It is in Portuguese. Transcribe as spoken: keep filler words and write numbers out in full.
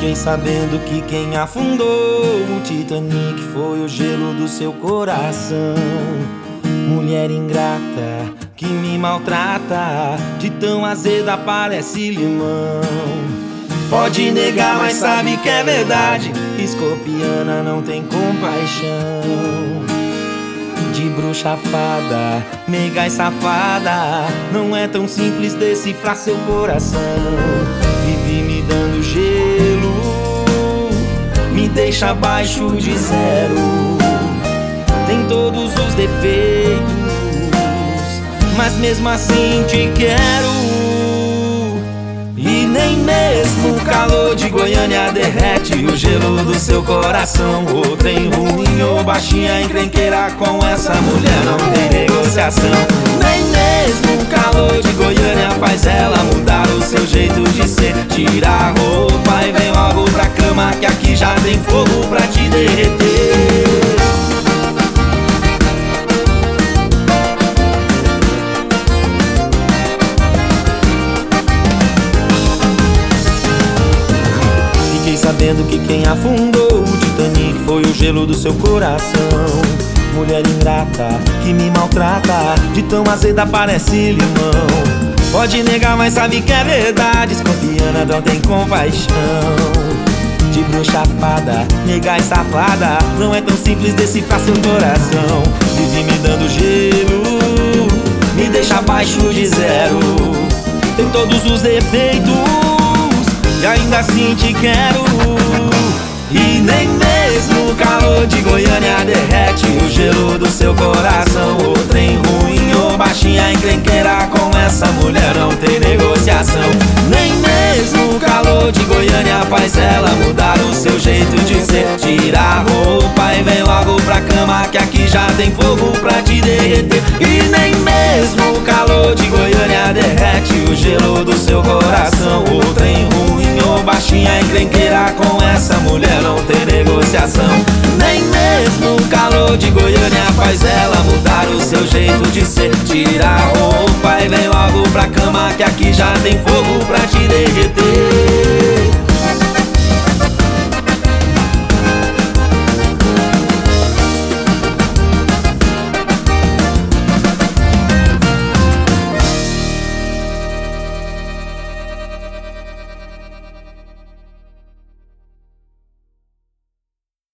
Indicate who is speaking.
Speaker 1: Fiquei sabendo que quem afundou o Titanic foi o gelo do seu coração. Mulher ingrata que me maltrata, de tão azeda parece limão. Pode negar, mas sabe que é verdade, escorpiana não tem compaixão. De bruxa fada, meiga e safada, não é tão simples decifrar seu coração. Vive me dando gelo, me deixa abaixo de zero. Tem todos os defeitos, mas mesmo assim te quero. E nem mesmo o calor de Goiânia derrete o gelo do seu coração. Ou trem ruim ou baixinha encrenqueira, com essa mulher não tem negociação. Nem mesmo o calor de Goiânia faz ela mudar o seu jeito de ser. Tira a roupa e vem logo pra cama, que aqui já tem fogo pra te derreter. Sabendo que quem afundou o Titanic foi o gelo do seu coração. Mulher ingrata que me maltrata, de tão azeda parece limão. Pode negar, mas sabe que é verdade, escorpiana não tem compaixão. De bruxa fada, nega e safada, não é tão simples decifrar seu coração. Vive me dando gelo, me deixa abaixo de zero. Tem todos os defeitos e ainda assim te quero. E nem mesmo o calor de Goiânia derrete o gelo do seu coração. Ou trem ruim ou baixinha encrenqueira, com essa mulher não tem negociação. Nem mesmo o calor de Goiânia faz ela mudar o seu jeito de ser. Tira a roupa e vem logo pra cama, que aqui já tem fogo pra te derreter. E nem mesmo o calor de Goiânia derrete o gelo do seu coração. Ou trem ruim ou baixinha encrenqueira, com essa mulher não tem negociação. Nem mesmo o calor de Goiânia faz ela mudar o seu jeito de ser. Tira a roupa e vem logo pra cama, que aqui já tem fogo